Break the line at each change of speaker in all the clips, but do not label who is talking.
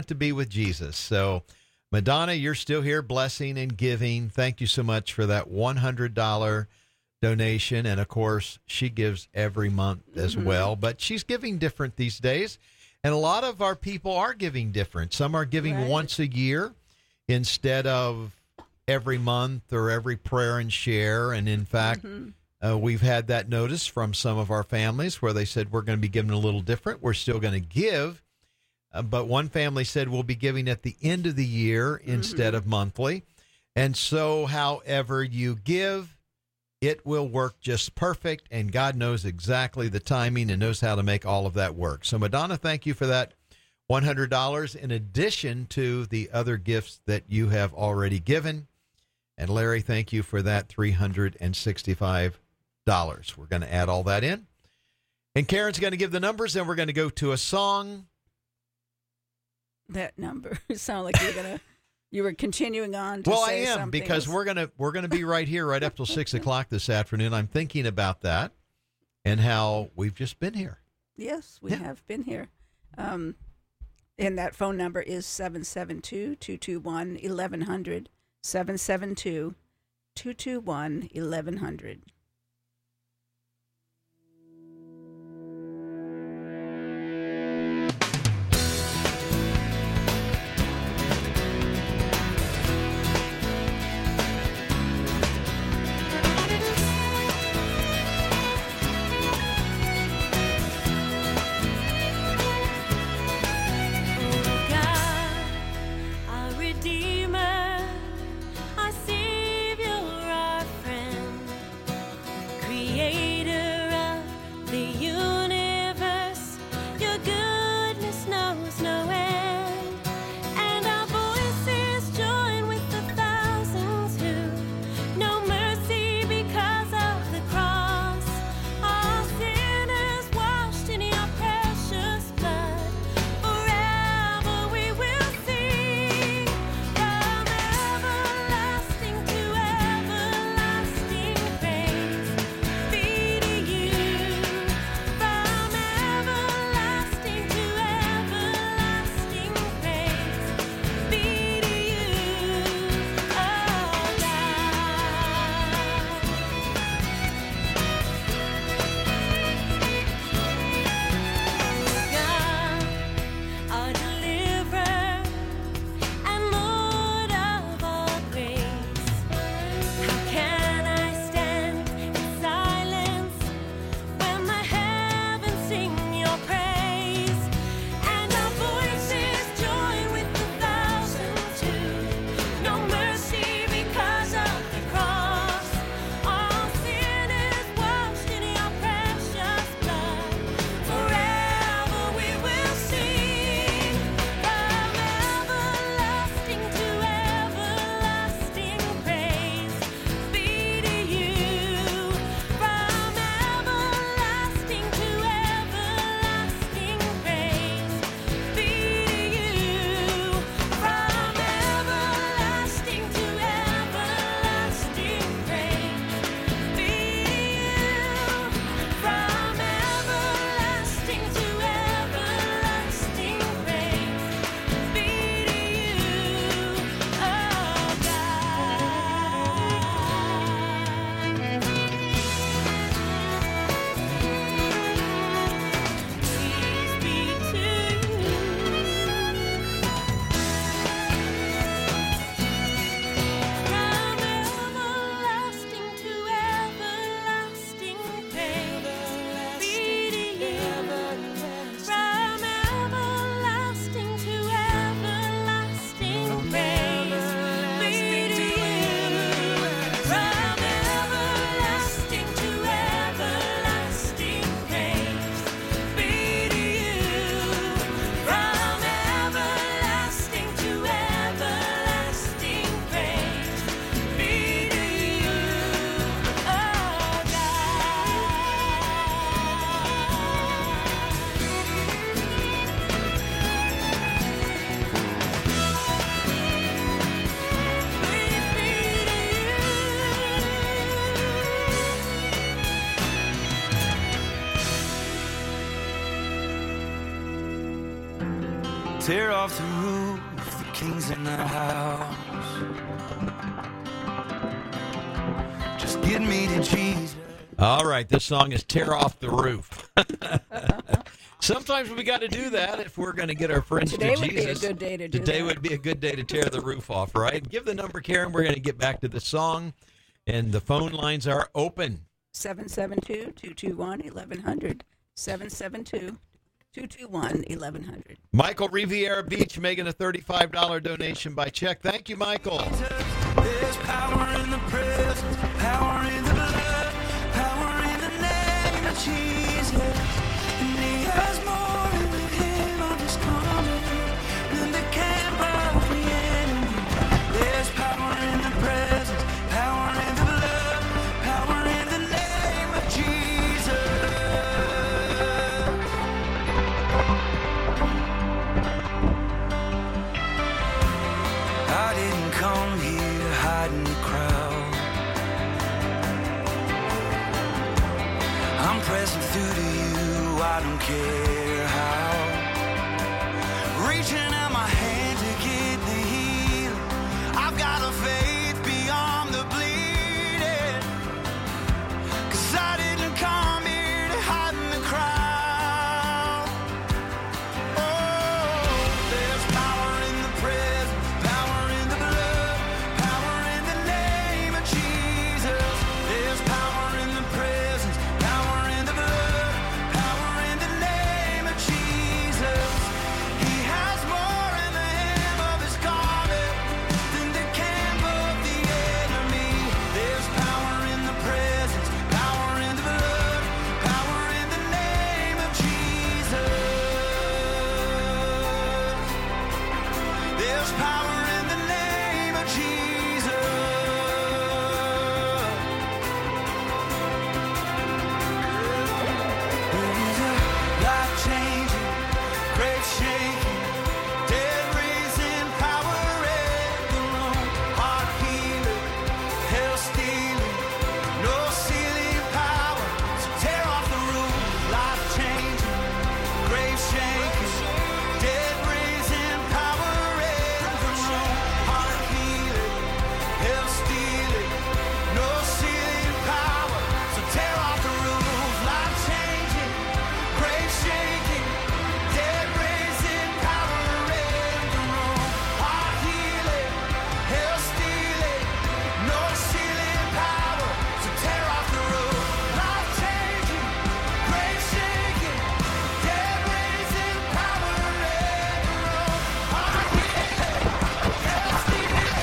to be with Jesus. So, Madonna, you're still here blessing and giving. Thank you so much for that $100 donation. And, of course, she gives every month as well. But she's giving different these days. And a lot of our people are giving different. Some are giving once a year instead of every month or every prayer and share. And, in fact, we've had that notice from some of our families where they said we're going to be giving a little different. We're still going to give. But one family said we'll be giving at the end of the year instead of monthly. And so however you give, it will work just perfect. And God knows exactly the timing and knows how to make all of that work. So, Madonna, thank you for that $100 in addition to the other gifts that you have already given. And, Larry, thank you for that $365. We're going to add all that in. And Karen's going to give the numbers, and we're going to go to a song.
That number sound like you were continuing on to
well,
say
I am,
something
because
else.
we're gonna be right here right up till 6 o'clock this afternoon. I'm thinking about that and how we've just been here.
Yes, we have been here. And that phone number is 772-221-1100, 772-221-1100.
Tear off the roof roof, the king's in the house. Just get me to Jesus.
All right, this song is Tear Off the Roof. Sometimes we got to do that if we're going to get our friends
Today
to
would
Jesus.
be a good day to do
Today
that.
would be a good day to tear the roof off, right? Give the number, Karen. We're going to get back to the song, and the phone lines are open.
772-221-1100. 772-221-1100.
Michael Riviera Beach making a $35 donation by check. Thank you, Michael.
There's power in the presence, power in the blood, power in the name of Jesus. And he has more in the hem of his garment than the camp of the enemy. There's power in the presence, power in the blood, power in the name of Jesus. I didn't come here to hide in the crowd. I'm pressing through to you, I don't care how. Reaching out my hand to get the healing. I've got a faith beyond the bleeding. 'Cause I didn't come here to hide in the crowd. Oh, there's power in the presence, power in the blood, power in the name of Jesus. There's power in the presence, power in the blood, power in the name of Jesus. He has more in the hem of his garment than the camp of the enemy. There's power in the presence, power in the blood, power in the name of Jesus. There's power in the name of Jesus. There's a life-changing, grave-shaking, dead-raising power in the room. Heart healing, hell-stealing, no-ceiling power. So tear off the roof. Life-changing, grave-shaking, dead-raising power in the room. Heart healing, hell-stealing, no-ceiling power. So tear off the roof. Life-changing, grave-shaking, dead-raising power in the room. Heart healing, hell-stealing, no-ceiling power. So tear off the roof. Life-changing, grave-shaking, dead-raising power in the room. Heart healing, hell-stealing,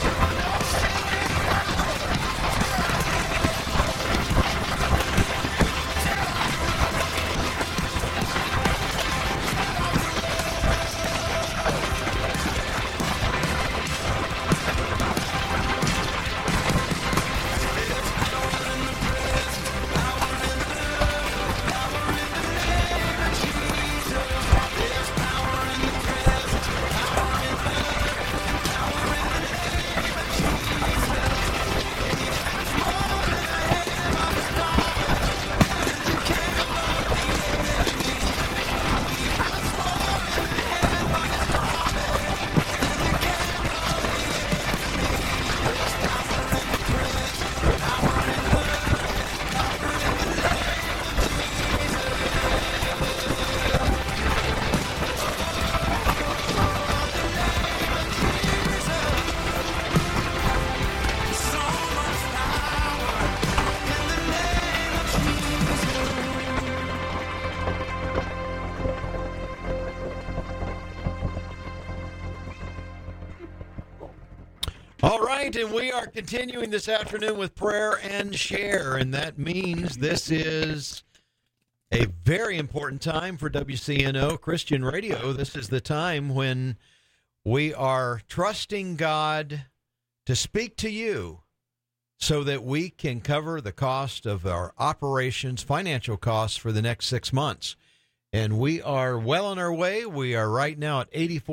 All right, and we are continuing this afternoon with prayer and share, and that means this is a very important time for WCNO Christian Radio. This is the time when we are trusting God to speak to you so that we can cover the cost of our operations, financial costs for the next 6 months. And we are well on our way. We are right now at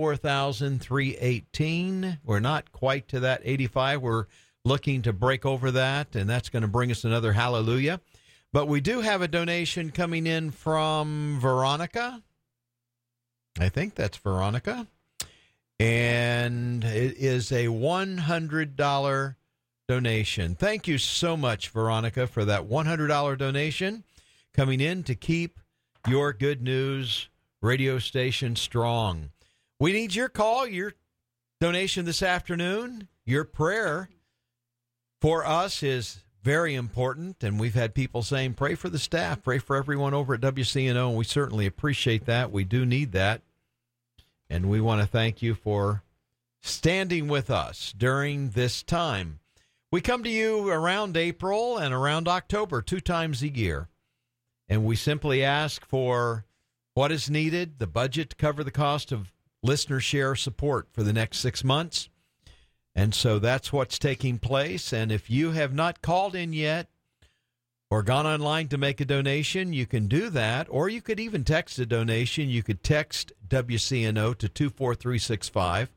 84,318. We're not quite to that 85. We're looking to break over that, and that's going to bring us another hallelujah. But we do have a donation coming in from Veronica. I think that's Veronica. and it is a $100 donation. Thank you so much, Veronica, for that $100 donation coming in to keep your Good News radio station strong. We need your call, your donation this afternoon. Your prayer for us is very important, and we've had people saying, pray for the staff, pray for everyone over at WCNO, and we certainly appreciate that. We do need that, and we want to thank you for standing with us during this time. We come to you around April and around October, 2 times a year, and we simply ask for what is needed, the budget to cover the cost of listener share support for the next 6 months. And so that's what's taking place. And if you have not called in yet or gone online to make a donation, you can do that. Or you could even text a donation. You could text WCNO to 24365.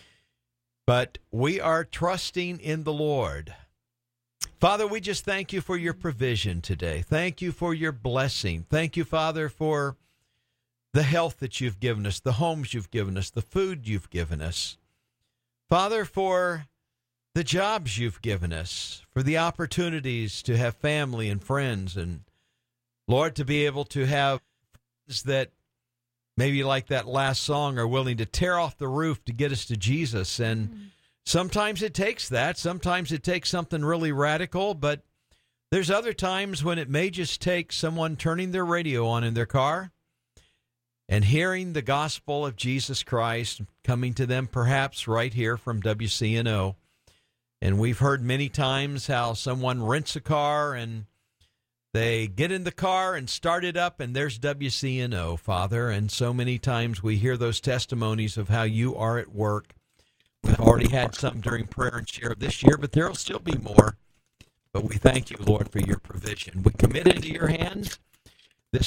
But we are trusting in the Lord. Father, we just thank you for your provision today. Thank you for your blessing. Thank you, Father, for the health that you've given us, the homes you've given us, the food you've given us. Father, for the jobs you've given us, for the opportunities to have family and friends, and, Lord, to be able to have friends that maybe like that last song are willing to tear off the roof to get us to Jesus. And sometimes it takes that. Sometimes it takes something really radical, but there's other times when it may just take someone turning their radio on in their car and hearing the gospel of Jesus Christ coming to them perhaps right here from WCNO. And we've heard many times how someone rents a car and they get in the car and start it up and there's WCNO, Father. And so many times we hear those testimonies of how you are at work. We've already had some during prayer and share this year, but there will still be more. But we thank you, Lord, for your provision. We commit into your hands this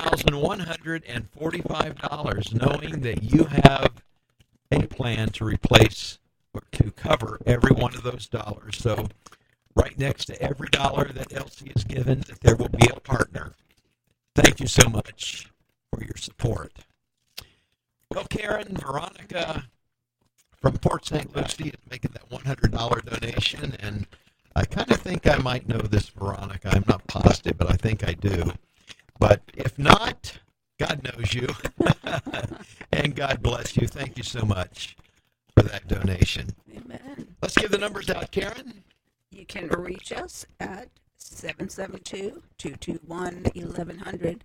$4,145, knowing that you have a plan to replace or to cover every one of those dollars. So right next to every dollar that Elsie is given, that there will be a partner. Thank you so much for your support. Well, Karen, Veronica from Port St. Lucie is making that $100 donation, and I kind of think I might know this Veronica. I'm not positive, but I think I do. But if not, God knows you, and God bless you. Thank you so much for that donation.
Amen.
Let's give the numbers out, Karen.
You can reach us at 772-221-1100,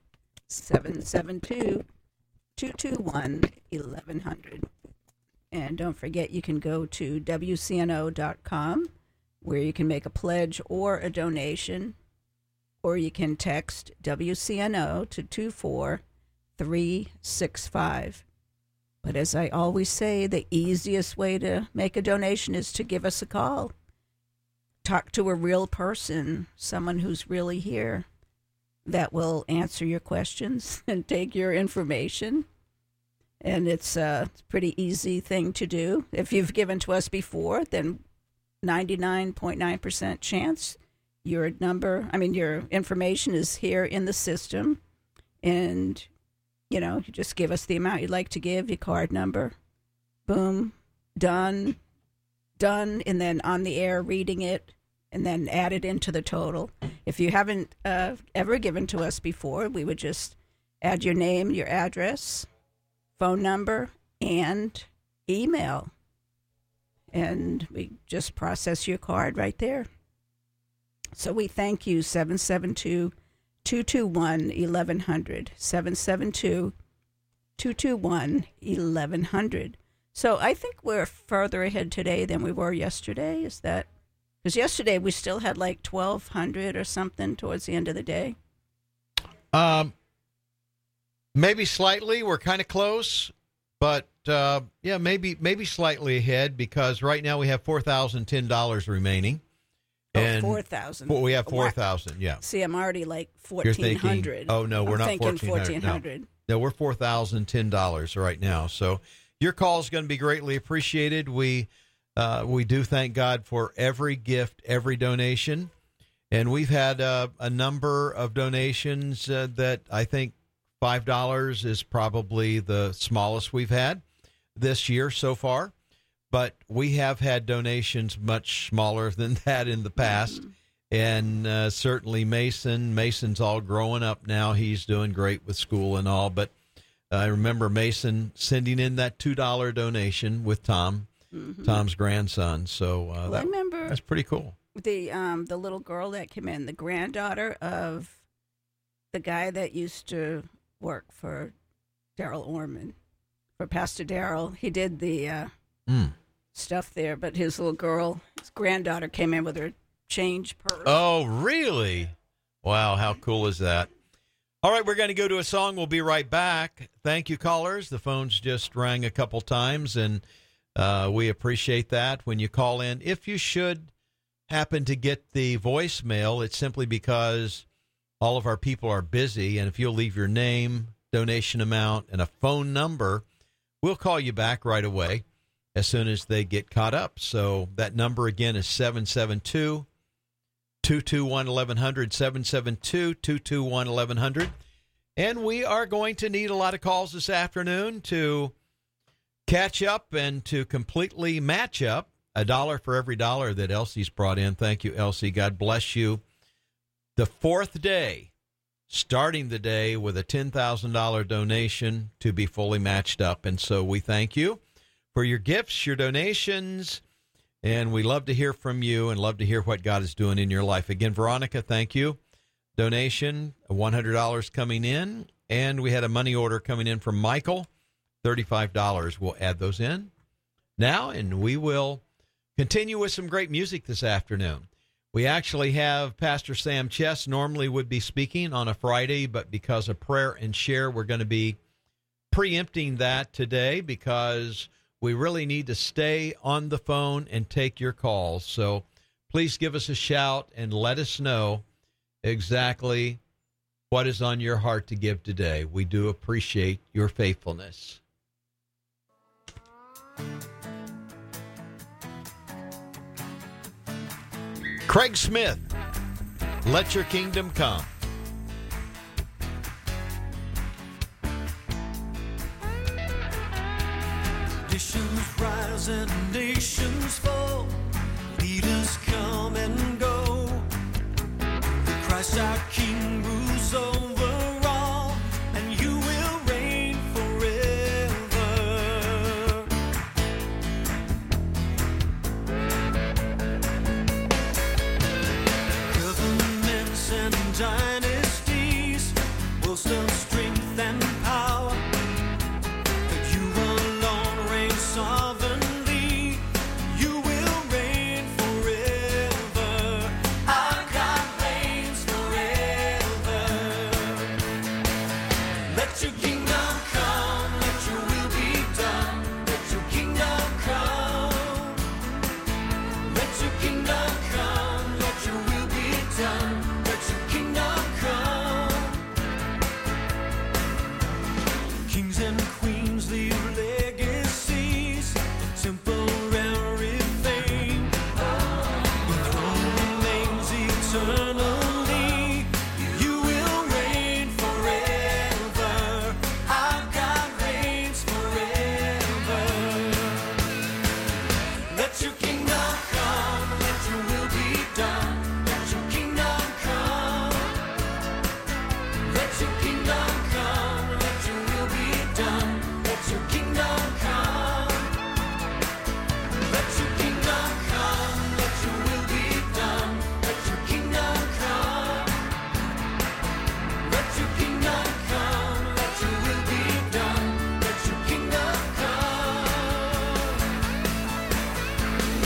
772-221-1100. And don't forget, you can go to WCNO.com, where you can make a pledge or a donation, or you can text WCNO to 24365. But as I always say, the easiest way to make a donation is to give us a call. Talk to a real person, someone who's really here, that will answer your questions and take your information. And it's a pretty easy thing to do. If you've given to us before, then 99.9% chance your information is here in the system. And, you just give us the amount you'd like to give, your card number. Boom, done, and then on the air reading it, and then add it into the total. If you haven't ever given to us before, we would just add your name, your address, phone number, and email. And we just process your card right there. So we thank you, 772-221-1100, 772-221-1100. So I think we're further ahead today than we were yesterday. Is that? Because yesterday we still had like 1,200 or something towards the end of the day.
Maybe slightly. We're kind of close, but maybe slightly ahead, because right now we have $4,010 remaining. And
4,000.
We have 4,000. Yeah.
See, I'm already like 1,400.
Oh no, we're not
1,400.
No, we're $4,010 right now. So your call is going to be greatly appreciated. We do thank God for every gift, every donation, and we've had a number of donations that I think $5 is probably the smallest we've had. this year so far, but we have had donations much smaller than that in the past. And certainly Mason's all growing up now. He's doing great with school and all. But I remember Mason sending in that $2 donation with Tom's grandson. So
I remember
that's pretty cool.
the little girl that came in, the granddaughter of the guy that used to work for Daryl Orman, for Pastor Daryl. He did the stuff there, but his little girl, his granddaughter, came in with her change purse.
Oh, really? Wow, how cool is that? All right, we're going to go to a song. We'll be right back. Thank you, callers. The phones just rang a couple times, and we appreciate that when you call in. If you should happen to get the voicemail, it's simply because all of our people are busy, and if you'll leave your name, donation amount, and a phone number, we'll call you back right away as soon as they get caught up. So that number again is 772-221-1100, 772-221-1100. And we are going to need a lot of calls this afternoon to catch up and to completely match up $1 for every dollar that Elsie's brought in. Thank you, Elsie. God bless you. The fourth day, starting the day with a $10,000 donation to be fully matched up. And so we thank you for your gifts, your donations, and we love to hear from you and love to hear what God is doing in your life. Again, Veronica, thank you. Donation, $100 coming in, and we had a money order coming in from Michael, $35. We'll add those in now, and we will continue with some great music this afternoon. We actually have Pastor Sam Chess, normally would be speaking on a Friday, but because of prayer and share, we're going to be preempting that today because we really need to stay on the phone and take your calls. So please give us a shout and let us know exactly what is on your heart to give today. We do appreciate your faithfulness. Craig Smith, Let Your Kingdom Come.
Nations rise and nations fall. Leaders come and go. Christ our King rules over all, and you will reign forever. Governments and dynasties will still strength and power. Sovereignly, you will reign forever. Our God reigns forever. Let your kingdom come, let your will be done. Let your kingdom come. Let your kingdom come, let your will be done. Let your kingdom come. Kings and queens leave legacies, temporary fame. The throne remains eternally. You will reign forever. Our God reigns forever. Let your kingdom come, let your will be done. Let your kingdom come. Let your kingdom come, let your will be done. Let your kingdom come. Let your kingdom come, let your will be done. Let your kingdom come. Let your kingdom come, let your will be done. Let your kingdom come.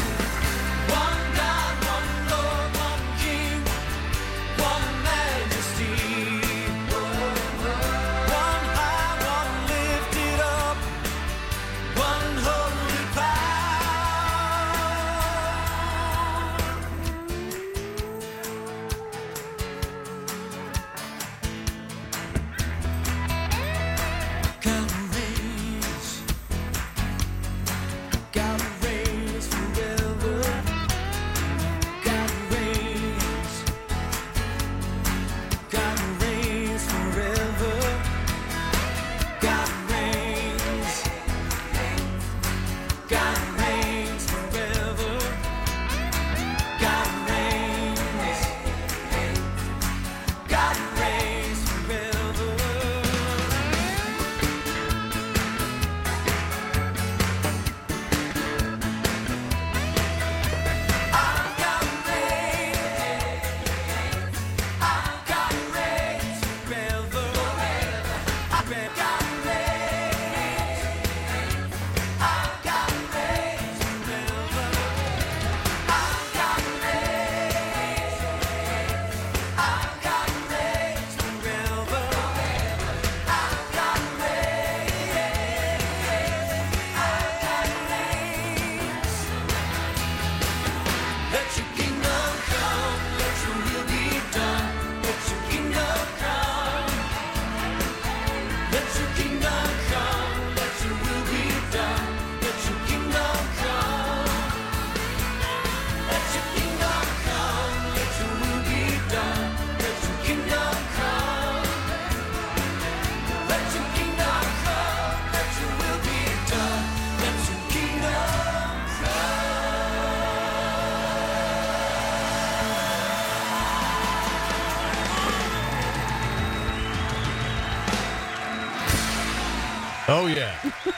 Oh, yeah.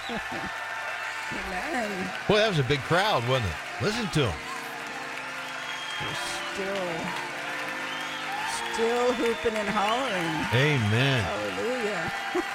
Amen.
Boy, that was a big crowd, wasn't it? Listen to them.
We're still hooping and hollering.
Amen.
Hallelujah.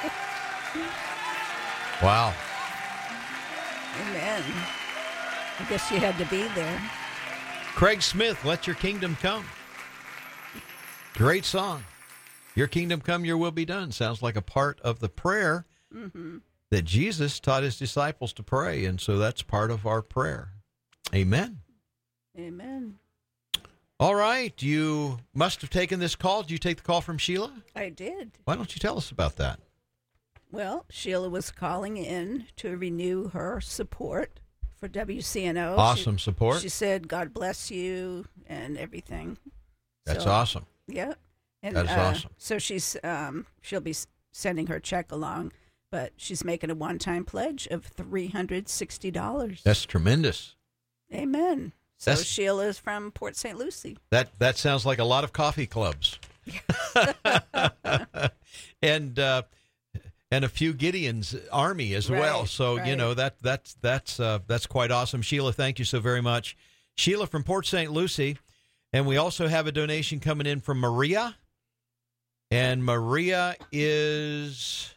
Wow.
Amen. I guess you had to be there.
Craig Smith, Let Your Kingdom Come. Great song. Your kingdom come, your will be done. Sounds like a part of the prayer that Jesus taught his disciples to pray. And so that's part of our prayer. Amen.
Amen.
All right. You must have taken this call. Did you take the call from Sheila?
I did.
Why don't you tell us about that?
Well, Sheila was calling in to renew her support for WCNO.
Awesome support.
She said, God bless you and everything.
That's
So,
awesome.
Yeah. And,
That is awesome.
So she'll be sending her check along, but she's making a one-time pledge of $360.
That's tremendous.
Amen. So
That's-
Sheila's from Port St. Lucie.
That sounds like a lot of coffee clubs. and a few Gideon's army as well.
Right,
So,
right.
you know, that's quite awesome. Sheila, thank you so very much. Sheila from Port St. Lucie. And we also have a donation coming in from Maria. And Maria is,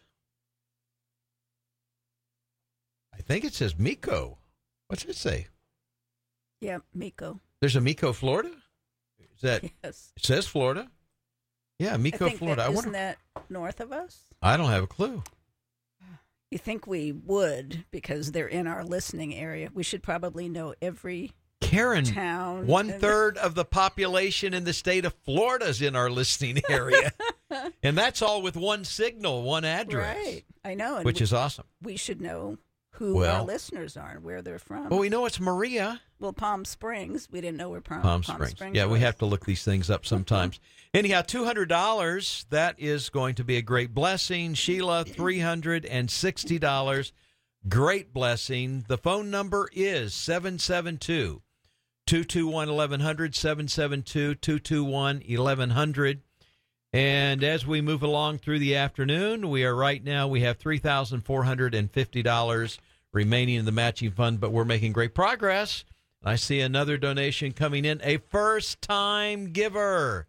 I think it says Miko. What's it say?
Yeah, Miko.
There's a Miko, Florida? Is that,
Yes.
it says Florida? Yeah, Miko,
I think
Florida. I
isn't
wonder.
that north of us?
I don't have a clue.
You think we would because they're in our listening area. We should probably know every
Karen,
town.
1/3 of the population in the state of Florida is in our listening area. And that's all with one signal, one address.
Right. I know. And
Which is awesome.
we should know who
Well-
our listeners are and where they're from.
Well, we know it's Maria.
Well, Palm Springs. We didn't know where
Palm Springs. Yeah, we
was.
have to look these things up sometimes. Anyhow, $200, that is going to be a great blessing. Sheila, $360. Great blessing. The phone number is 772-221-1100, 772-221-1100. And as we move along through the afternoon, we have $3,450 remaining in the matching fund, but we're making great progress. I see another donation coming in, a first-time giver.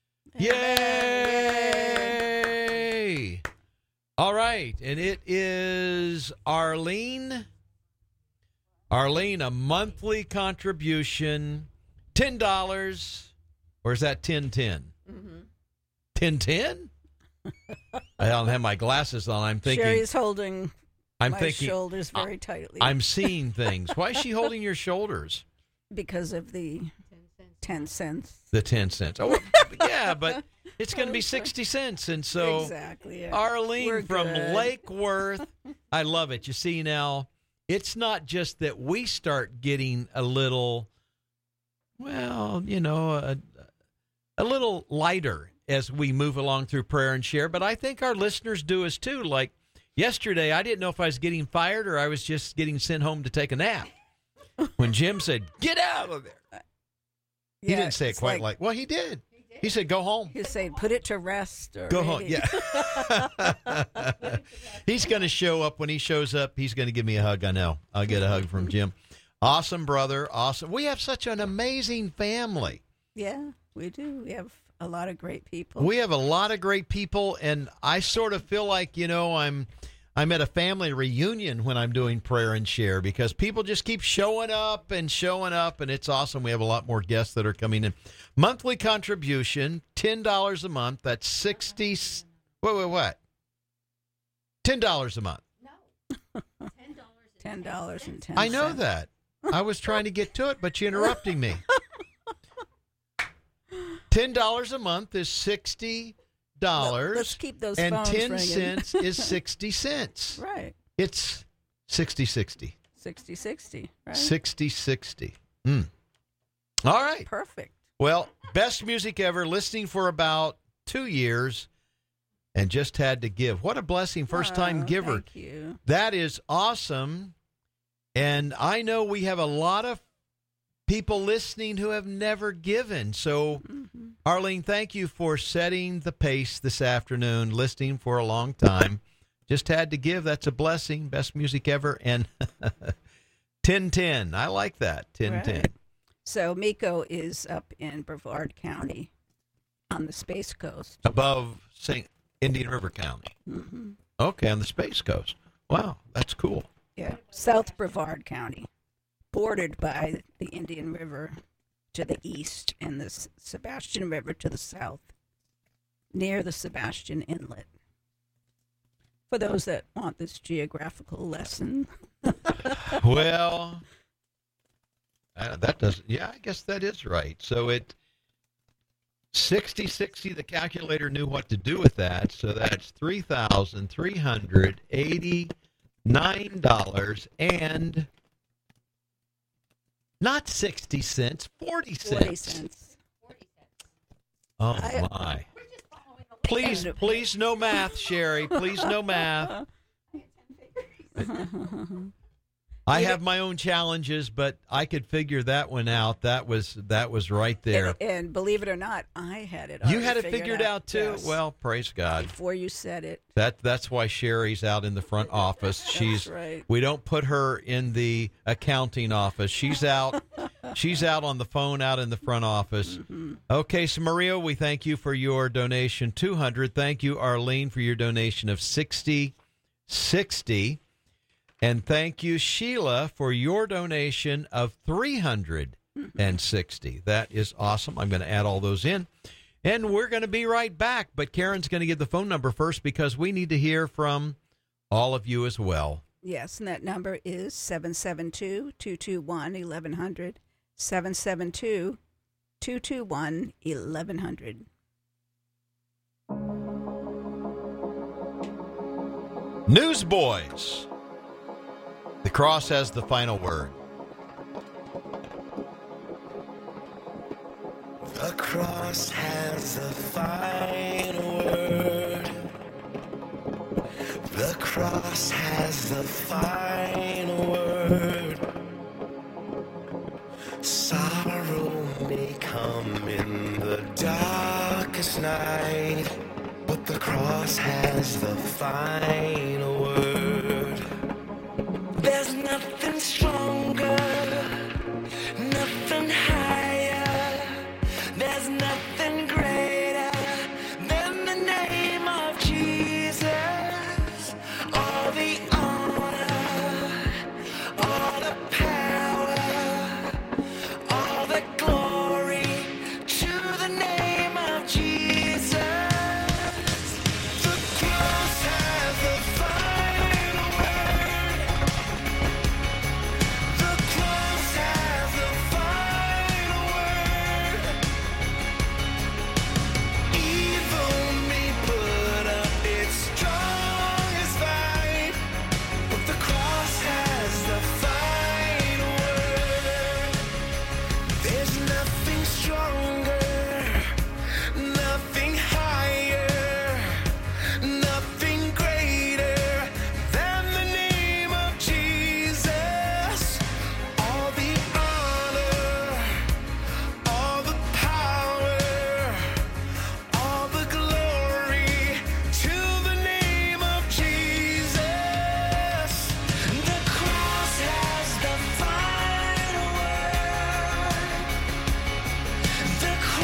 Yay! All right, and it is Arlene. Arlene, a monthly contribution, $10, or is that 1010? 1010? I don't have my glasses on. I'm thinking.
Sherry's holding
I'm
my
thinking.
shoulders very tightly
I'm seeing things. Why is she holding your shoulders?
because of the 10 cents.
The 10 cents. Oh, well, yeah, but it's going to be 60 cents. And so,
Exactly. Yeah.
Arlene
We're
from
good.
Lake Worth, I love it. You see now, it's not just that we start getting a little, well, you know, a little lighter as we move along through prayer and share, but I think our listeners do us too. Like yesterday, I didn't know if I was getting fired or I was just getting sent home to take a nap. When Jim said, "Get out of there." He
Yeah,
didn't say it
it's
quite like, well, he did. He said, "Go home."
He's saying, put it to rest. Or
Go home.
maybe-
Yeah. He's going to show up. When he shows up, he's going to give me a hug. I know. I'll get a hug from Jim. Awesome, brother. Awesome. We have such an amazing family.
Yeah, we do. We have a lot of great people.
We have a lot of great people, and I sort of feel like, you know, I'm at a family reunion when I'm doing prayer and share because people just keep showing up, and it's awesome. We have a lot more guests that are coming in. Monthly contribution, $10 a month. That's 60. What? $10 a month.
$10.10.
I know that. I was trying to get to it, but you're interrupting me. $10 a month is $60.
Let's keep those
And
phones
10
ringing.
cents is 60 cents.
Right.
It's 60-60.
60-60, right?
60-60. All right.
Perfect.
Well, best music ever, listening for about 2 years, and just had to give. What a blessing, first-time
Oh,
giver.
Thank you.
That is awesome. And I know we have a lot of people listening who have never given. So, Arlene, thank you for setting the pace this afternoon, listening for a long time Just had to give. That's a blessing. Best music ever. And 1010. I like that. 1010.
Right. So Miko is up in Brevard County on the Space Coast.
Above St. Indian River County.
Mm-hmm.
Okay, on the Space Coast. Wow, that's cool.
Yeah, South Brevard County, bordered by the Indian River to the east and the Sebastian River to the south, near the Sebastian Inlet. For those that want this geographical lesson.
Well, that does, yeah, I guess that is right. So it 60, the calculator knew what to do with that. So that's $3,389 and not 60 cents, 40 cents.
40 cents.
Oh, my. Please, no math, Sherry. Please, no math. I have my own challenges, but I could figure that one out. That was right there.
And believe it or not, I had it.
You had it figured out too.
Yes.
Well, praise God.
Before you said it.
That's why Sherry's out in the front office.
That's right.
We don't put her in the accounting office. She's out. She's out on the phone, out in the front office.
Mm-hmm.
Okay, so Maria, we thank you for your donation, $200. Thank you, Arlene, for your donation of $60. And thank you, Sheila, for your donation of $360. That is awesome. I'm going to add all those in. And we're going to be right back. But Karen's going to give the phone number first because we need to hear from all of you as well.
Yes, and that number is 772-221-1100. 772-221-1100.
Newsboys. The cross has the final word.
The cross has the final word. The cross has the final word. Sorrow may come in the darkest night, but the cross has the final word. There's nothing stronger, nothing higher, there's nothing greater than the name of Jesus. All the honor, all the power, all the glory to the name of Jesus. The cross has the final word. The cross has the final word. Evil may put up its strongest fight, but the cross has the final word. There's nothing stronger, nothing higher, nothing greater than the name of Jesus. All the honor, all the power, all the glory to the name of Jesus. The cross has the final word. The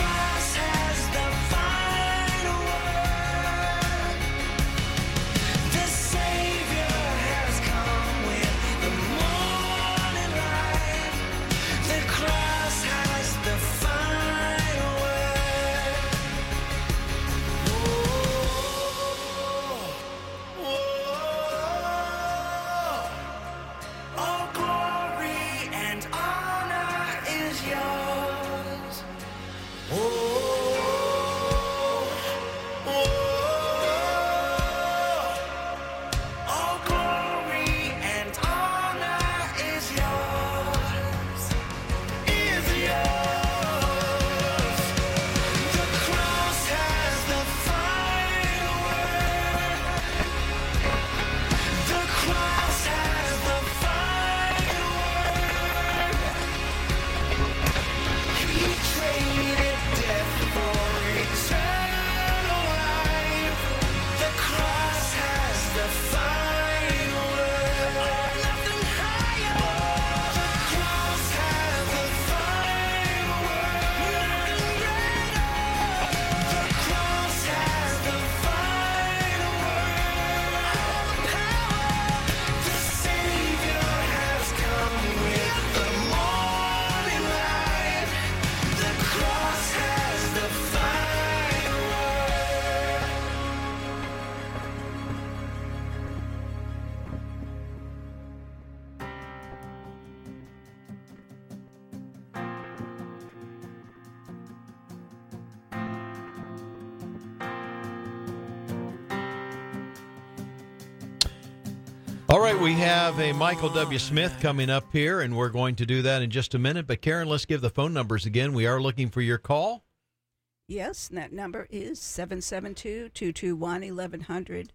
All right, we have a Michael W. Smith coming up here, and we're going to do that in just a minute. But, Karen, let's give the phone numbers again. We are looking for your call.
Yes, and that number is 772-221-1100,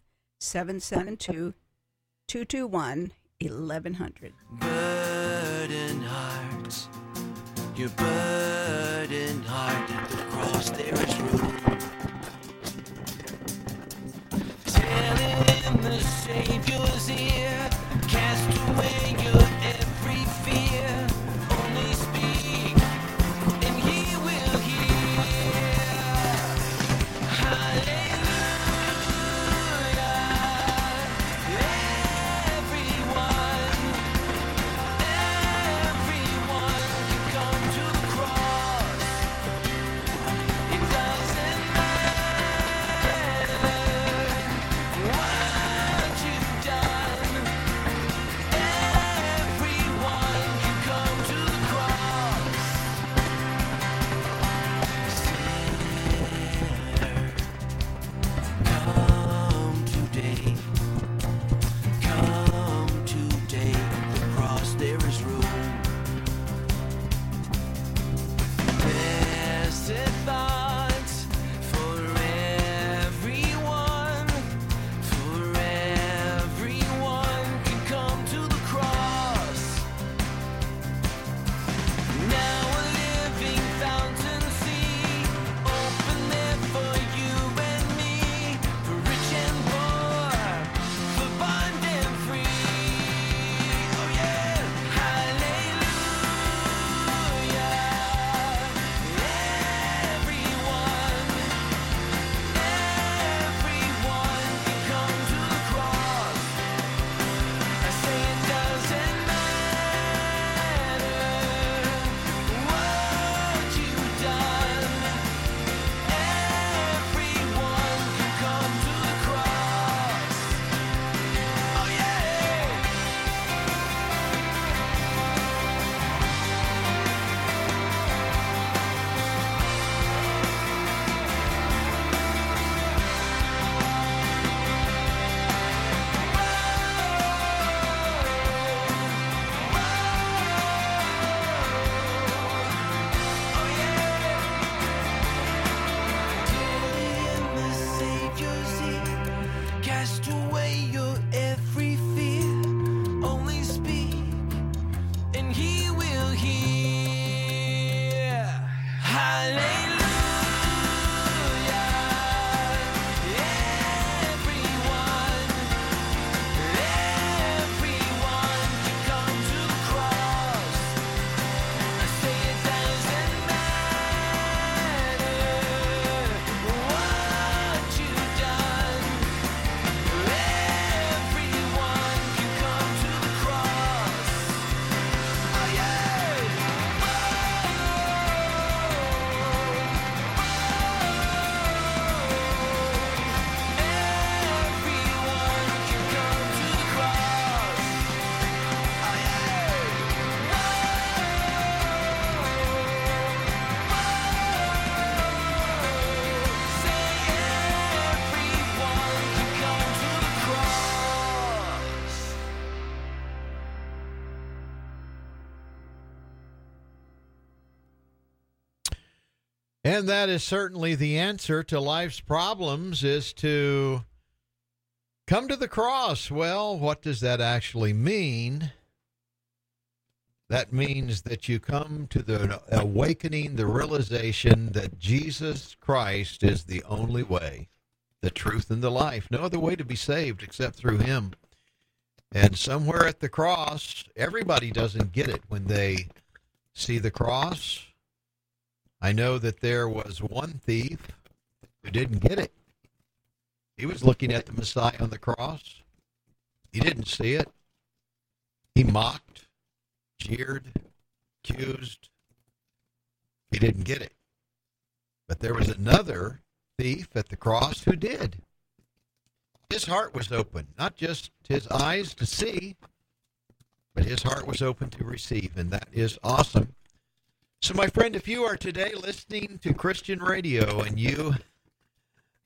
772-221-1100.
Burden hearts, your burden heart at the cross there is room. Telling him the Savior's ear, cast away your every fear, only speak and he will hear. Hallelujah, everyone can come to the cross. It doesn't matter what you've done. Everyone can come to the cross. Come today. Come today. The cross there is room. Blessed thoughts for everyone. For everyone can come to the cross. Now a living fountain see, open there for you and me, for rich and poor, for bond and free. Oh yeah, hallelujah. Everyone can come to the cross. I say it doesn't matter what you've done. Everyone can come to the cross. Oh yeah. In the Savior's ear, cast away your every fear. Only speak, and He will hear. Hallelujah. Everyone can come to the cross. I say it doesn't matter what you've done. Everyone can come to the cross. Oh yeah. Everyone can come to the cross. Oh Say everyone can come to the cross.
And that is certainly the answer to life's problems, is to come to the cross. Well, what does that actually mean? That means that you come to the awakening, the realization that Jesus Christ is the only way, the truth, and the life. No other way to be saved except through him. And somewhere at the cross, everybody doesn't get it when they see the cross. I know that there was one thief who didn't get it. He was looking at the Messiah on the cross. He didn't see it. He mocked, jeered, accused. He didn't get it. But there was another thief at the cross who did. His heart was open, not just his eyes to see, but his heart was open to receive, and that is awesome. So, my friend, if you are today listening to Christian radio and you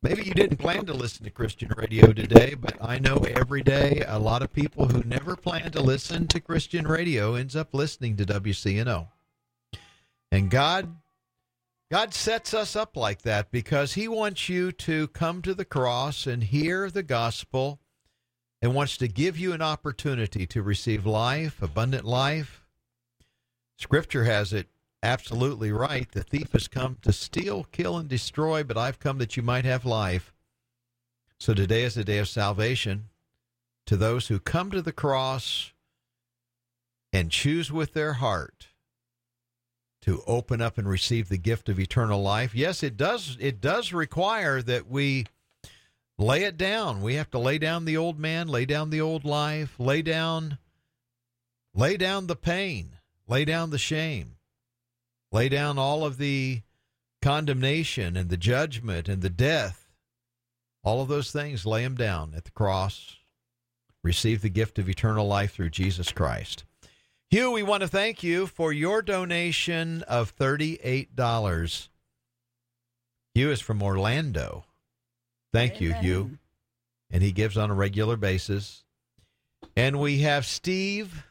Maybe you didn't plan to listen to Christian radio today, but I know every day a lot of people who never planned to listen to Christian radio ends up listening to WCNO. And God sets us up like that because he wants you to come to the cross and hear the gospel and wants to give you an opportunity to receive life, abundant life. Scripture has it absolutely right. The thief has come to steal, kill, and destroy, but I've come that you might have life. So today is the day of salvation to those who come to the cross and choose with their heart to open up and receive the gift of eternal life. Yes, it does require that we lay it down. We have to lay down the old man, lay down the old life, lay down the pain, lay down the shame. Lay down all of the condemnation and the judgment and the death. All of those things, lay them down at the cross. Receive the gift of eternal life through Jesus Christ. Hugh, we want to thank you for your donation of $38. Hugh is from Orlando. Thank you, Hugh. And he gives on a regular basis. And we have Stephen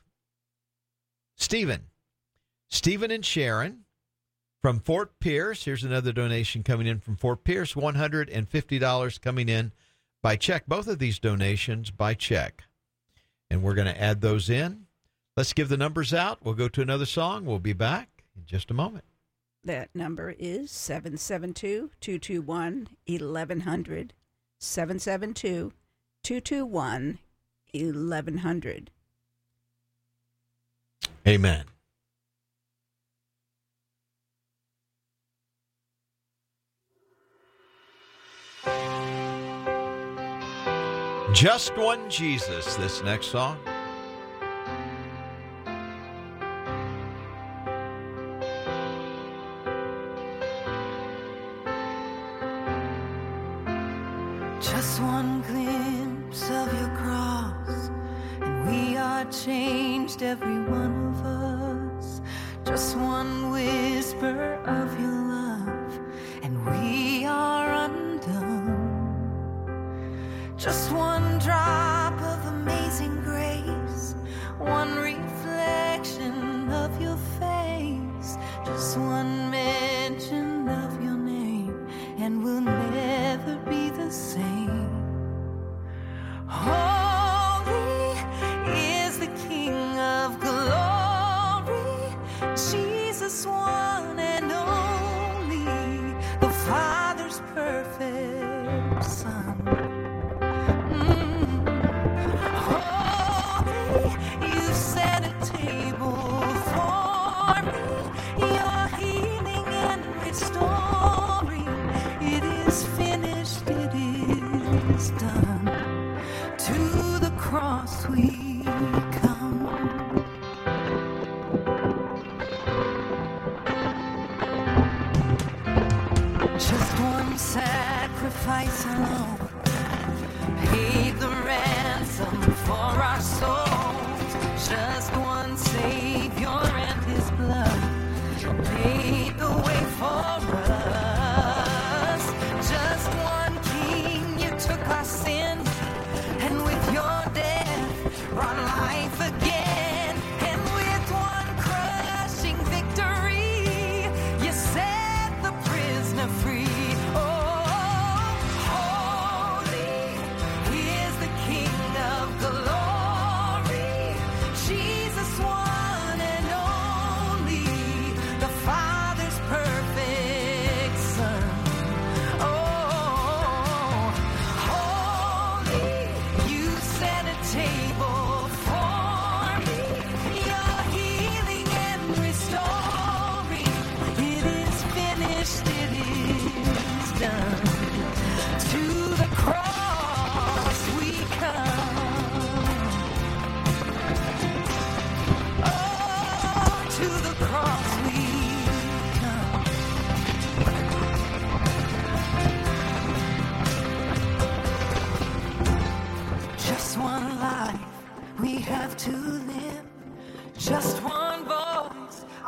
and Sharon from Fort Pierce. Here's another donation coming in from Fort Pierce, $150 coming in by check. Both of these donations by check. And we're going to add those in. Let's give the numbers out. We'll go to another song. We'll be back in just a moment.
That number is 772-221-1100. 772-221-1100.
Amen. Just One Jesus, this next song.
Just one glimpse of your cross, and we are changed, every one of us. Just one whisper of your love, and we are undone. Just one drop of amazing grace, one reflection of your face, just one mention of your name, and we'll never be the same. Holy is the King of glory, Jesus, one and only, the Father's perfect Son. Holy, you set a table for me, you're healing and restoring. It is finished, it is done. To the cross we come. Just one sacrifice alone paid the ransom for our souls. Just one Savior and his blood paid the way for us. Just one King, you took our sins, and with your death brought life again. And with one crushing victory, you set the prisoner free. Oh, holy is the King of glory, Jesus, one and only, the Father.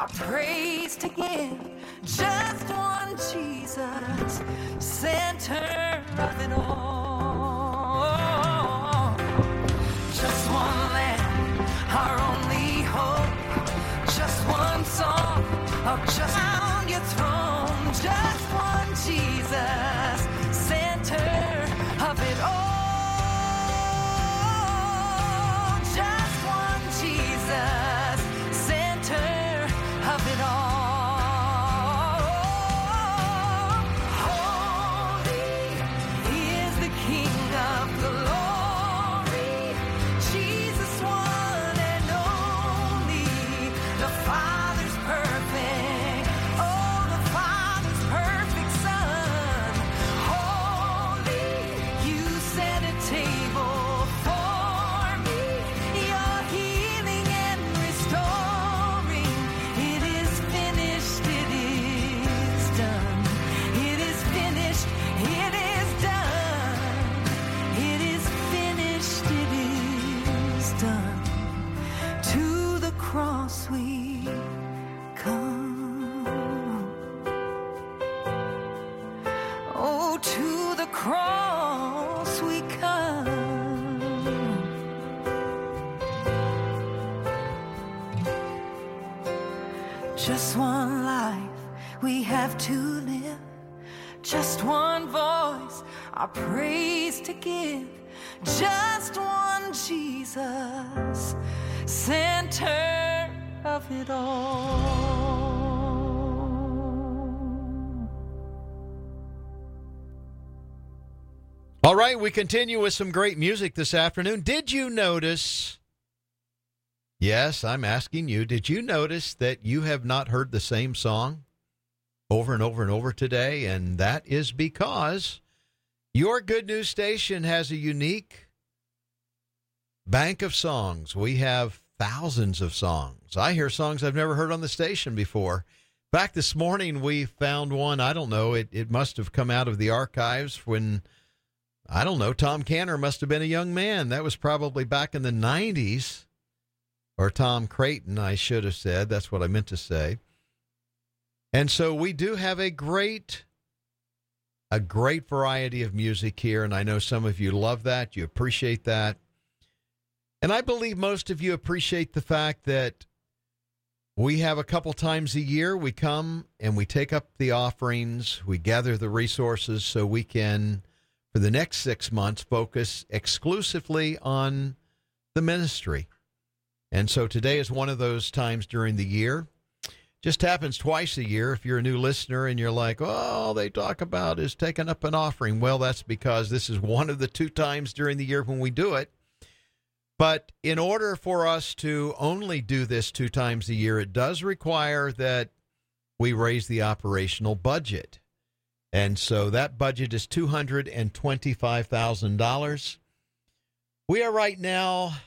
our praise to give. Just one Jesus, center of it all. Just one Lamb, our only hope. Just one song of just around your throne. Just one Jesus, center of it all. Just one Jesus, center of it all. Holy is the King of glory. Jesus, one and only. The Father's perfect. Oh, the Father's perfect Son. Holy, you set a table for me. You're healing and restoring. It is finished. It is done. It is finished. It is done. It is finished. It is done. To the cross we come. Oh, to the cross we come. Just one life we have to live. Just one voice, our praise to give. Just one Jesus, center of it all.
All right, we continue with some great music this afternoon. Did you notice? Yes, I'm asking you, did you notice that you have not heard the same song over and over and over today? And that is because your Good News Station has a unique bank of songs. We have thousands of songs. I hear songs I've never heard on the station before. In fact, this morning we found one, I don't know, it must have come out of the archives when, I don't know, Tom Cantor must have been a young man. That was probably back in the 90s. Or Tom Creighton, I should have said. That's what I meant to say. And so we do have a great variety of music here, and I know some of you love that. You appreciate that. And I believe most of you appreciate the fact that we have a couple times a year, we come and we take up the offerings, we gather the resources so we can, for the next 6 months, focus exclusively on the ministry. And so today is one of those times during the year. Just happens twice a year. If you're a new listener and you're like, oh, all they talk about is taking up an offering. Well, that's because this is one of the 2 times during the year when we do it. But in order for us to only do this 2 times a year, it does require that we raise the operational budget. And so that budget is $225,000. We are right now...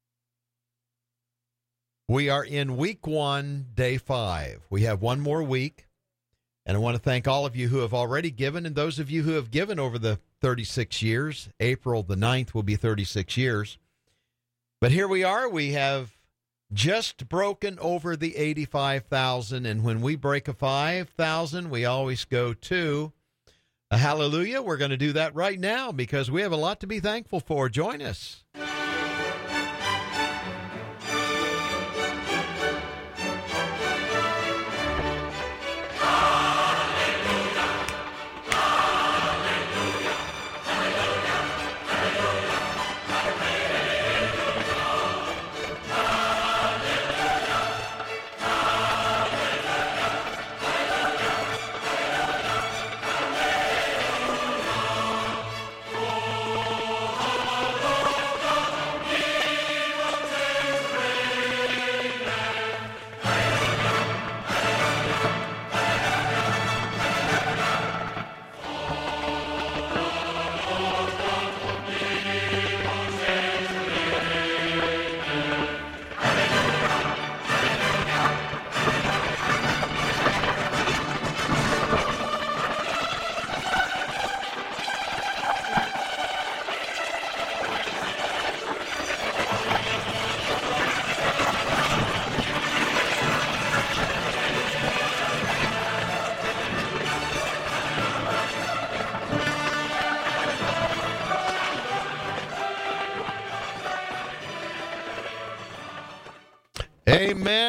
We are in week 1, day 5. We have one more week, and I want to thank all of you who have already given, and those of you who have given over the 36 years. April the 9th will be 36 years. But here we are. We have just broken over the 85,000, and when we break a 5,000, we always go to a hallelujah. We're going to do that right now because we have a lot to be thankful for. Join us.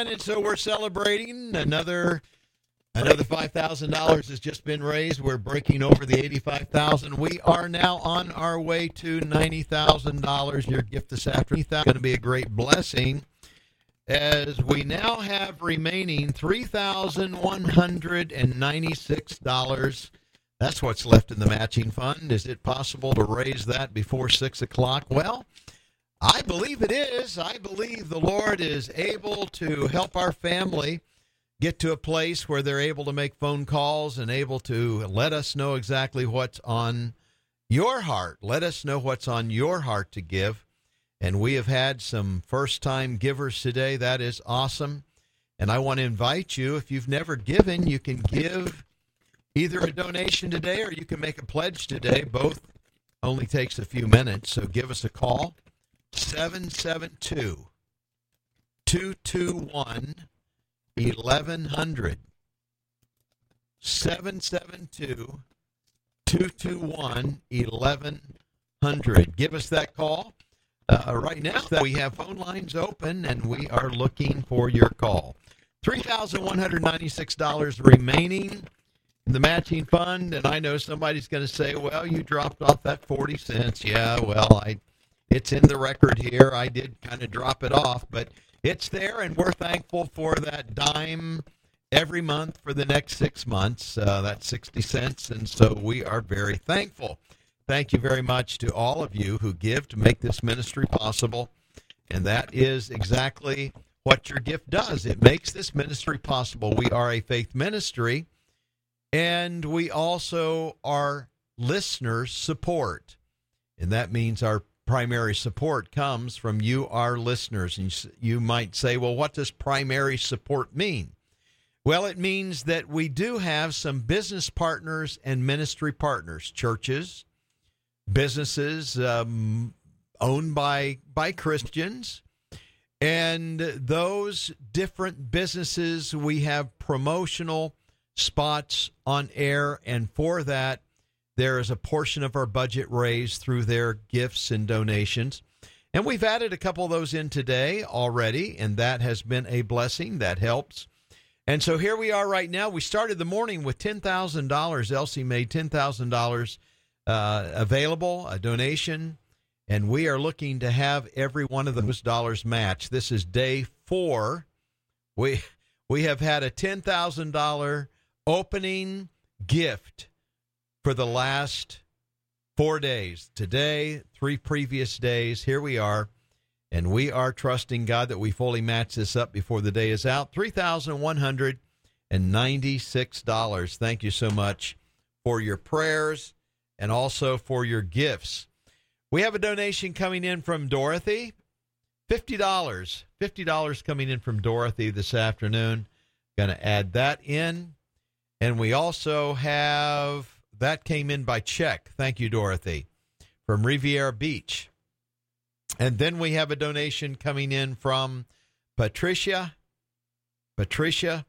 Amen. And so we're celebrating another $5,000 has just been raised. We're breaking over the $85,000. We are now on our way to $90,000. Your gift this afternoon is going to be a great blessing, as we now have remaining $3,196. That's what's left in the matching fund. Is it possible to raise that before 6 o'clock? Well, I believe it is. I believe the Lord is able to help our family get to a place where they're able to make phone calls and able to let us know exactly what's on your heart. Let us know what's on your heart to give. And we have had some first-time givers today. That is awesome. And I want to invite you, if you've never given, you can give either a donation today or you can make a pledge today. Both only takes a few minutes. So give us a call, 772-221-1100. 772-221-1100. Give us that call. Right now, we have phone lines open, and we are looking for your call. $3,196 remaining in the matching fund, and I know somebody's going to say, well, you dropped off that 40 cents. Yeah, well, it's in the record here. I did kind of drop it off, but it's there, and we're thankful for that dime every month for the next 6 months. That's 60 cents, and so we are very thankful. Thank you very much to all of you who give to make this ministry possible, and that is exactly what your gift does. It makes this ministry possible. We are a faith ministry, and we also are listeners' support, and that means our primary support comes from you, our listeners. And you might say, well, what does primary support mean? Well, it means that we do have some business partners and ministry partners, churches, businesses owned by Christians. And those different businesses, we have promotional spots on air, and for that, there is a portion of our budget raised through their gifts and donations. And we've added a couple of those in today already, and that has been a blessing. That helps. And so here we are right now. We started the morning with $10,000. Elsie made $10,000 available, a donation, and we are looking to have every one of those dollars matched. This is day 4. We have had a $10,000 opening gift for the last 4 days. Today, 3 previous days, here we are, and we are trusting God that we fully match this up before the day is out. $3,196. Thank you so much for your prayers and also for your gifts. We have a donation coming in from Dorothy, $50. $50 coming in from Dorothy this afternoon. Going to add that in. And we also have, that came in by check. Thank you, Dorothy, from Riviera Beach. And then we have a donation coming in from Patricia. Patricia,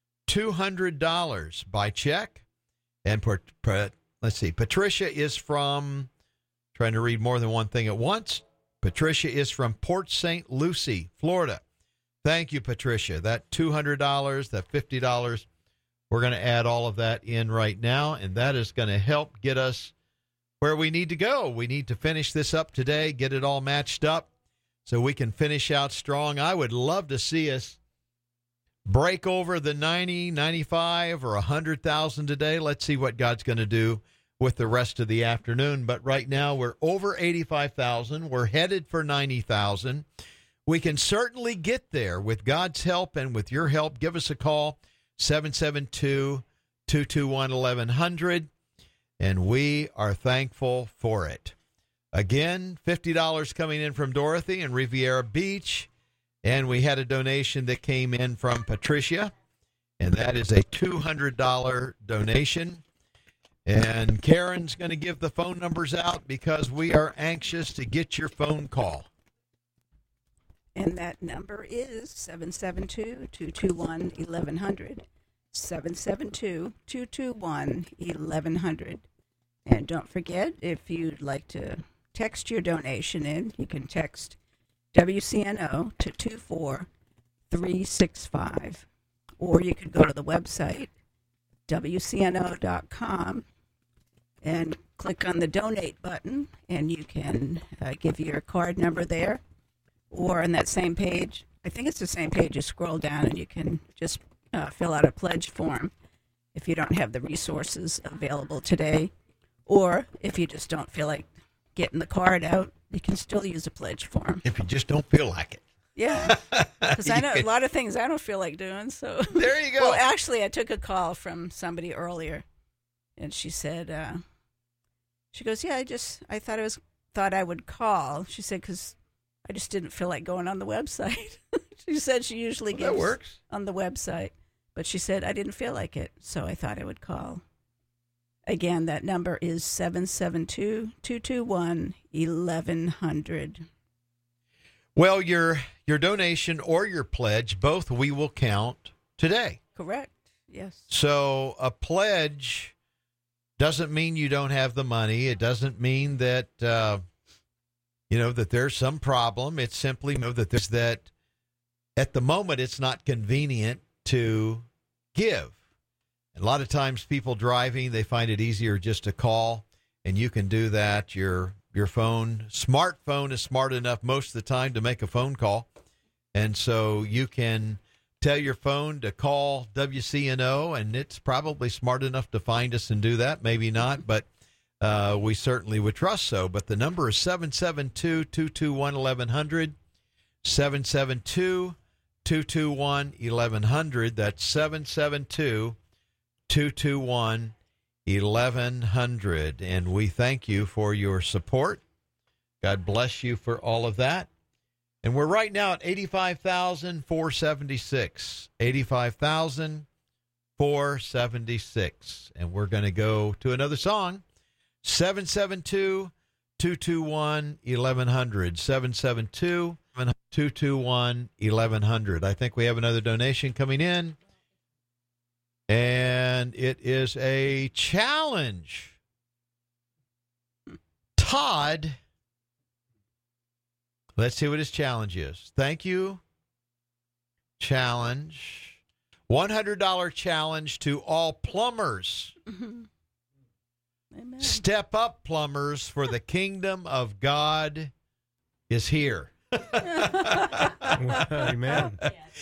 $200 by check. And let's see, Patricia is from, trying to read more than one thing at once. Patricia is from Port St. Lucie, Florida. Thank you, Patricia. That $200, that $50, we're going to add all of that in right now, and that is going to help get us where we need to go. We need to finish this up today, get it all matched up so we can finish out strong. I would love to see us break over the 90, 95, or 100,000 today. Let's see what God's going to do with the rest of the afternoon. But right now we're over 85,000. We're headed for 90,000. We can certainly get there with God's help and with your help. Give us a call, 772-221-1100, and we are thankful for it. Again, $50 coming in from Dorothy in Riviera Beach, and we had a donation that came in from Patricia, and that is a $200 donation. And Karen's going to give the phone numbers out because we are anxious to get your phone call.
And that number is 772-221-1100. 772-221-1100. And don't forget, if you'd like to text your donation in, you can text WCNO to 365. Or you could go to the website, WCNO.com, and click on the donate button, and you can give your card number there. Or on that same page, I think it's the same page, you scroll down and you can just fill out a pledge form if you don't have the resources available today. Or if you just don't feel like getting the card out, you can still use a pledge form.
If you just don't feel like it.
Yeah, because I know a lot of things I don't feel like doing. So
There you go.
Well, actually, I took a call from somebody earlier, and she said, she goes, "Yeah, I thought I would call." She said, "Because I just didn't feel like going on the website." She said she usually
Well, that
gives
works.
on the website, but she said I didn't feel like it, so I thought I would call. Again, that number is 772-221-1100.
Well, your donation or your pledge, both we will count today.
Correct. Yes.
So a pledge doesn't mean you don't have the money. It doesn't mean that that there's some problem. It's simply that at the moment it's not convenient to give. A lot of times people driving, they find it easier just to call, and you can do that. Your smartphone is smart enough most of the time to make a phone call, and so you can tell your phone to call WCNO, and it's probably smart enough to find us and do that. Maybe not, but we certainly would trust so. But the number is 772-221-1100, 772-221-1100. That's 772-221-1100. And we thank you for your support. God bless you for all of that. And we're right now at 85,476. 85,476. And we're going to go to another song. 772-221-1100. 772-221-1100. I think we have another donation coming in. And it is a challenge. Todd, let's see what his challenge is. Thank you. Challenge. $100 challenge to all plumbers.
Mm-hmm. Amen.
Step up, plumbers, for the kingdom of God is here.
Amen.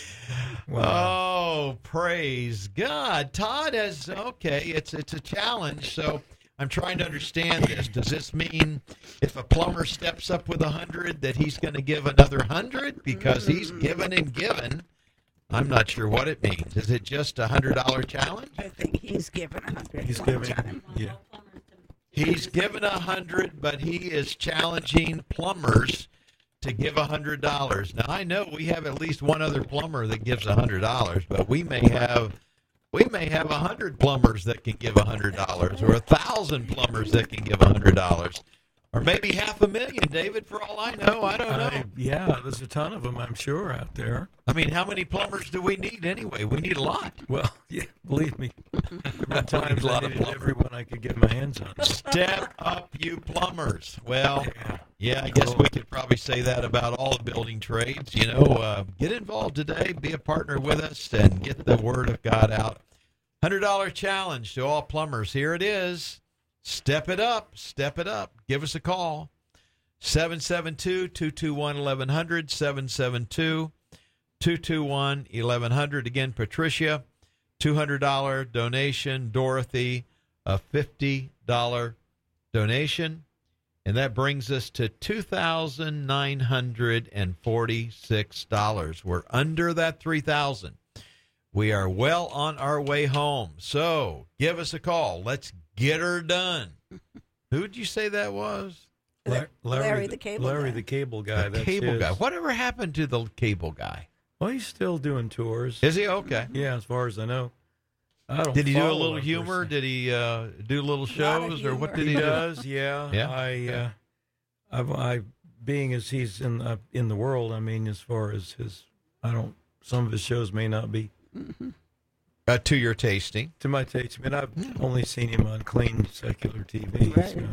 Oh, praise God. Todd has, okay, it's a challenge, so I'm trying to understand this. Does this mean if a plumber steps up with 100 that he's going to give another 100 because he's given and given? I'm not sure what it means. Is it just a $100 challenge?
I think he's given 100.
He's
one
giving,
time.
yeah.
He's given 100, but he is challenging plumbers to give $100. Now, I know we have at least one other plumber that gives $100, but we may have 100 plumbers that can give $100, or 1,000 plumbers that can give $100, or maybe 500,000, David, for all I know. I don't know.
Yeah, there's a ton of them, I'm sure, out there.
I mean, how many plumbers do we need anyway? We need a lot.
Well, yeah, believe me. There were times
A lot
I
of
needed
plumbers.
everyone I could get my hands on.
Step up, you plumbers. Well, yeah, I guess we could probably say that about all the building trades. Get involved today, be a partner with us, and get the word of God out. $100 challenge to all plumbers. Here it is. Step it up. Step it up. Give us a call. 772-221-1100, 772-221-1100. Again, Patricia, $200 donation. Dorothy, a $50 donation. And that brings us to $2,946. We're under that $3,000. We are well on our way home. So give us a call. Let's get her done. Who'd you say that was?
Larry the cable
Larry
guy.
the cable guy.
The
That's
cable
his.
guy. Whatever happened to the cable guy?
Well, he's still doing tours.
Is he? Okay.
Yeah, as far as I know. I don't
Did he do a
follow
little
him per
humor?
se.
Did he do little
Lot of
shows, or what
humor.
did he
He
do?
does, yeah.
Yeah?
I being as he's in the world, I mean, as far as some of his shows may not be
To your tasting.
to my taste. I mean, I've only seen him on clean secular TV.
Right.
So.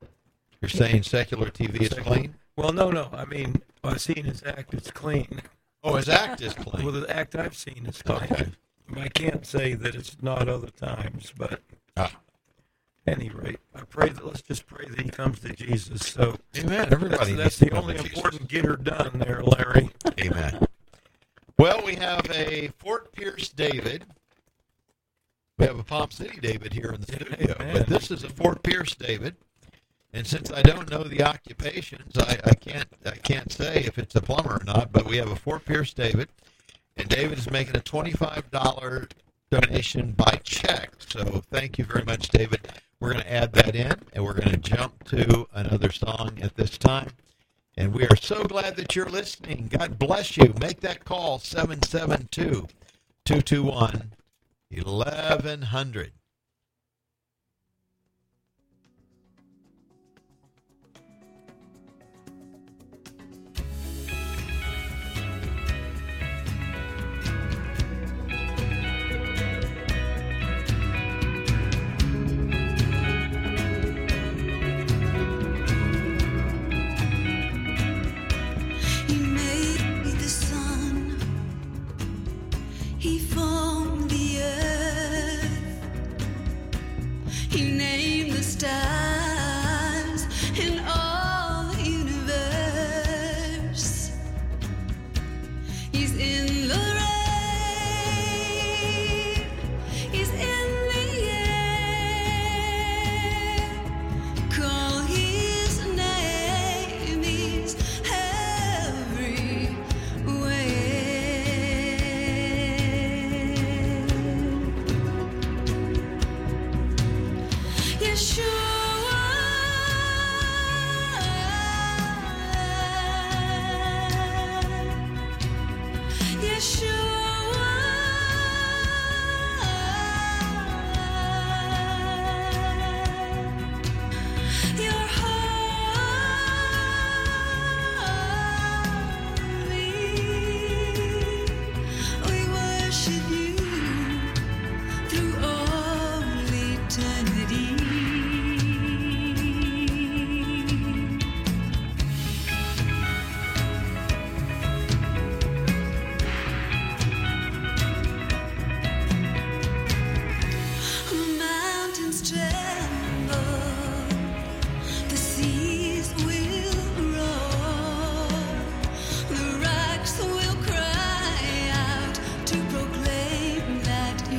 You're saying secular TV is clean?
Well, no. I mean, I've seen his act. It's clean.
Oh, his act is clean.
Well, the act I've seen is clean.
Okay.
I can't say that it's not other times, but
Ah.
at any rate, I pray that let's just pray that he comes to Jesus. So
Amen. Everybody
that's
needs
the
to
only
come to Jesus.
important getter done there, Larry.
Amen. Well, we have a Fort Pierce David. We have a Palm City David here in the studio,
Amen.
but this is a Fort Pierce David. And since I don't know the occupations, I can't say if it's a plumber or not. But we have a Fort Pierce David, and David is making a $25 donation by check. So thank you very much, David. We're going to add that in, and we're going to jump to another song at this time. And we are so glad that you're listening. God bless you. Make that call, 772-221-1100.